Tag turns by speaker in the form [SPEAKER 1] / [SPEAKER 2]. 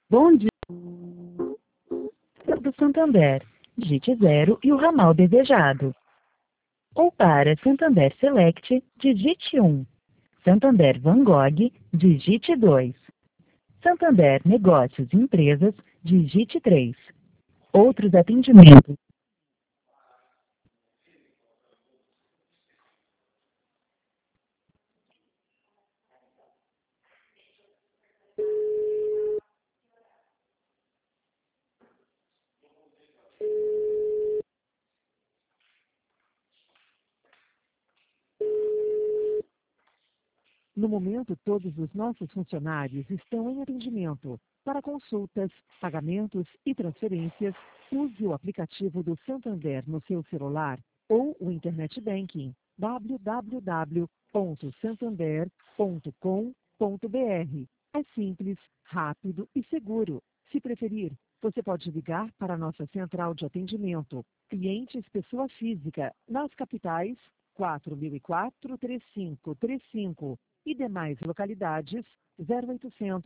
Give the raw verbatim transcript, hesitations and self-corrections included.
[SPEAKER 1] Bom dia. Do Santander, digite zero e o ramal desejado. Ou para Santander Select, digite um. Santander Van Gogh, digite dois. Santander Negócios e Empresas, digite três. Outros atendimentos. No momento, todos os nossos funcionários estão em atendimento. Para consultas, pagamentos e transferências, use o aplicativo do Santander no seu celular ou o Internet Banking w w w ponto santander ponto com ponto b r. É simples, rápido e seguro. Se preferir, você pode ligar para a nossa central de atendimento, clientes pessoa física, nas capitais quatro mil e quatro, trinta e cinco trinta e cinco e demais localidades zero oitocentos